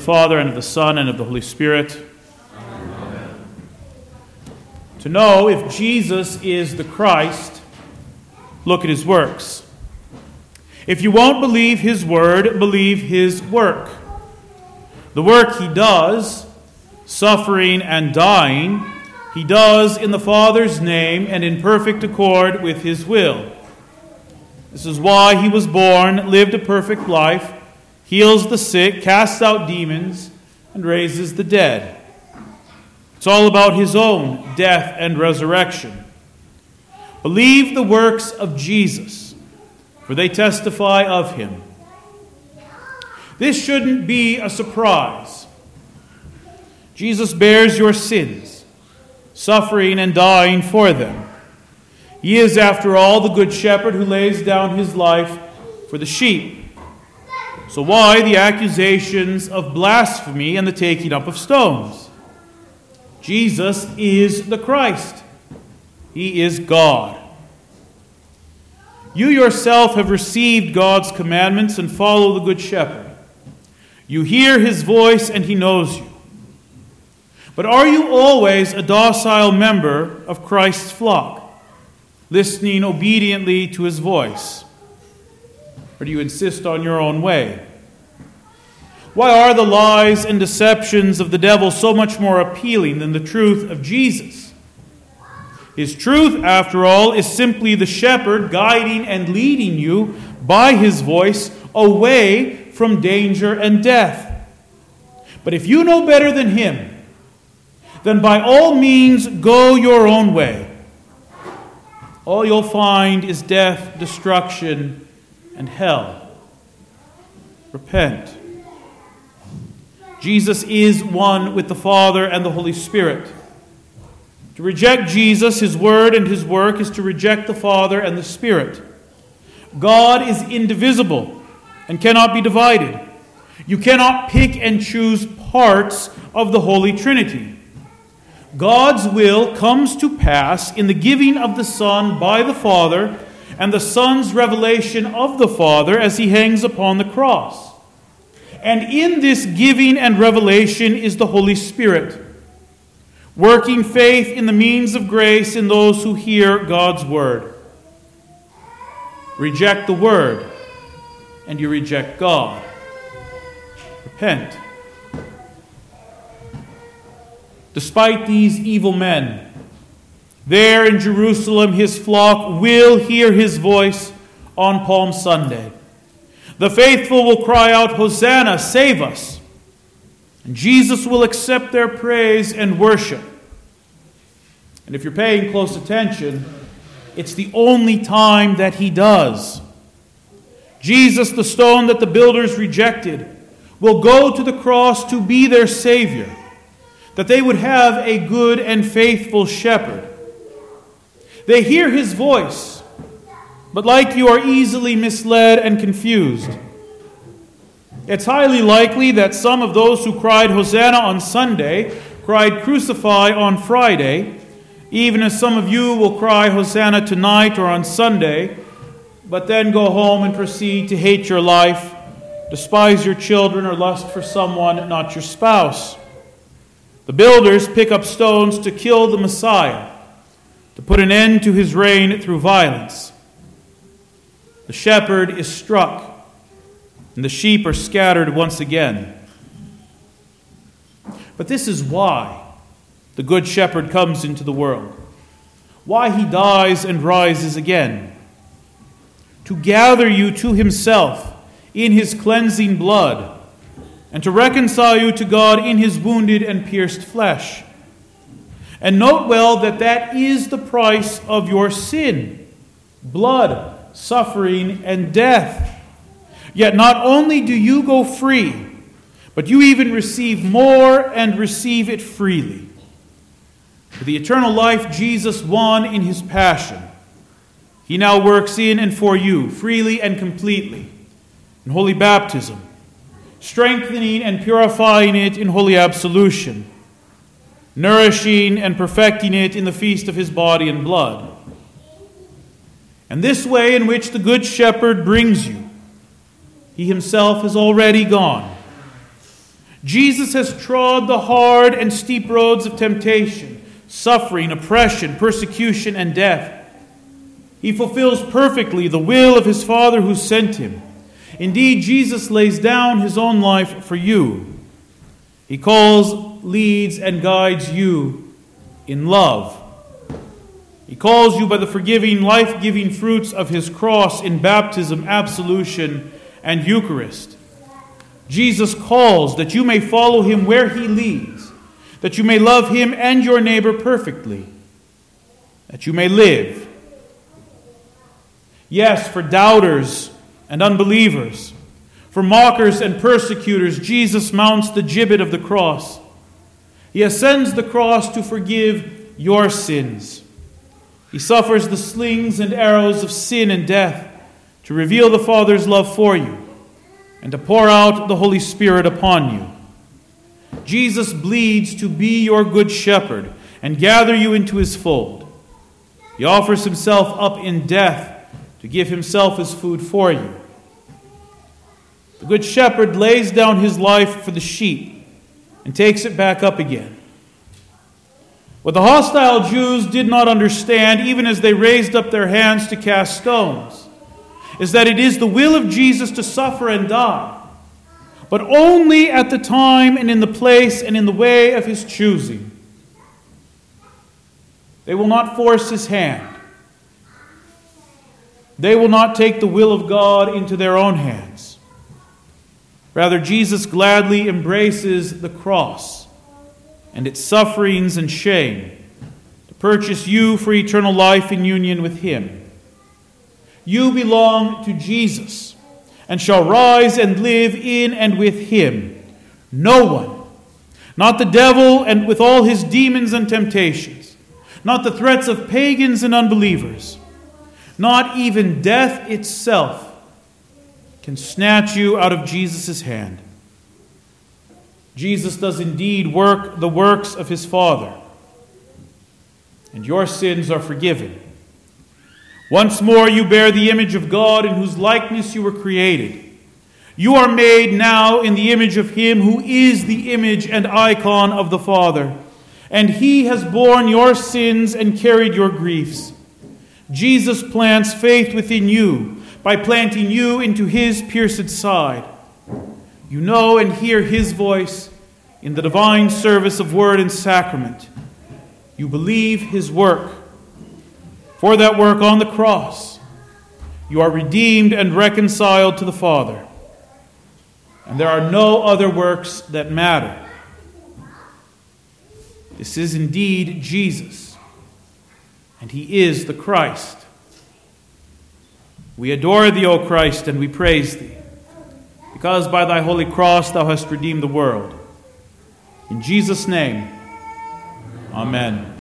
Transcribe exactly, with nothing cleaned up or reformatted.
Father, and of the Son, and of the Holy Spirit. Amen. To know if Jesus is the Christ, look at his works. If you won't believe his word, believe his work. The work he does, suffering and dying, he does in the Father's name and in perfect accord with his will. This is why he was born, lived a perfect life, heals the sick, casts out demons, and raises the dead. It's all about his own death and resurrection. Believe the works of Jesus, for they testify of him. This shouldn't be a surprise. Jesus bears your sins, suffering and dying for them. He is, after all, the good shepherd who lays down his life for the sheep. So why the accusations of blasphemy and the taking up of stones? Jesus is the Christ. He is God. You yourself have received God's commandments and follow the Good Shepherd. You hear his voice and he knows you. But are you always a docile member of Christ's flock, listening obediently to his voice? Or do you insist on your own way? Why are the lies and deceptions of the devil so much more appealing than the truth of Jesus? His truth, after all, is simply the shepherd guiding and leading you by his voice away from danger and death. But if you know better than him, then by all means go your own way. All you'll find is death, destruction, and hell. Repent. Jesus is one with the Father and the Holy Spirit. To reject Jesus, his word, and his work is to reject the Father and the Spirit. God is indivisible and cannot be divided. You cannot pick and choose parts of the Holy Trinity. God's will comes to pass in the giving of the Son by the Father and the Son's revelation of the Father as he hangs upon the cross. And in this giving and revelation is the Holy Spirit, working faith in the means of grace in those who hear God's word. Reject the word, and you reject God. Repent. Despite these evil men, there in Jerusalem his flock will hear his voice on Palm Sunday. The faithful will cry out, "Hosanna, save us!" And Jesus will accept their praise and worship. And if you're paying close attention, it's the only time that he does. Jesus, the stone that the builders rejected, will go to the cross to be their Savior, that they would have a good and faithful shepherd. They hear his voice, but like you are easily misled and confused. It's highly likely that some of those who cried Hosanna on Sunday cried Crucify on Friday, even as some of you will cry Hosanna tonight or on Sunday, but then go home and proceed to hate your life, despise your children, or lust for someone not your spouse. The builders pick up stones to kill the Messiah, to put an end to his reign through violence. The shepherd is struck, and the sheep are scattered once again. But this is why the Good Shepherd comes into the world, why he dies and rises again, to gather you to himself in his cleansing blood, and to reconcile you to God in his wounded and pierced flesh. And note well that that is the price of your sin: blood, suffering, and death. Yet not only do you go free, but you even receive more and receive it freely. For the eternal life Jesus won in his passion, he now works in and for you, freely and completely, in holy baptism, strengthening and purifying it in holy absolution, nourishing and perfecting it in the feast of his body and blood. And this way in which the Good Shepherd brings you, he himself has already gone. Jesus has trod the hard and steep roads of temptation, suffering, oppression, persecution, and death. He fulfills perfectly the will of his Father who sent him. Indeed, Jesus lays down his own life for you. He calls, leads, and guides you in love. He calls you by the forgiving, life-giving fruits of his cross in baptism, absolution, and Eucharist. Jesus calls that you may follow him where he leads, that you may love him and your neighbor perfectly, that you may live. Yes, for doubters and unbelievers, for mockers and persecutors, Jesus mounts the gibbet of the cross. He ascends the cross to forgive your sins. He suffers the slings and arrows of sin and death to reveal the Father's love for you and to pour out the Holy Spirit upon you. Jesus bleeds to be your good shepherd and gather you into his fold. He offers himself up in death to give himself as food for you. The good shepherd lays down his life for the sheep and takes it back up again. What the hostile Jews did not understand, even as they raised up their hands to cast stones, is that it is the will of Jesus to suffer and die, but only at the time and in the place and in the way of his choosing. They will not force his hand. They will not take the will of God into their own hands. Rather, Jesus gladly embraces the cross and its sufferings and shame to purchase you for eternal life in union with him. You belong to Jesus and shall rise and live in and with him. No one, not the devil and with all his demons and temptations, not the threats of pagans and unbelievers, not even death itself can snatch you out of Jesus' hand. Jesus does indeed work the works of his Father, and your sins are forgiven. Once more you bear the image of God in whose likeness you were created. You are made now in the image of him who is the image and icon of the Father, and he has borne your sins and carried your griefs. Jesus plants faith within you by planting you into his pierced side. You know and hear his voice in the divine service of word and sacrament. You believe his work. For that work on the cross, you are redeemed and reconciled to the Father. And there are no other works that matter. This is indeed Jesus, and he is the Christ. We adore thee, O Christ, and we praise thee, because by thy holy cross thou hast redeemed the world. In Jesus' name, amen.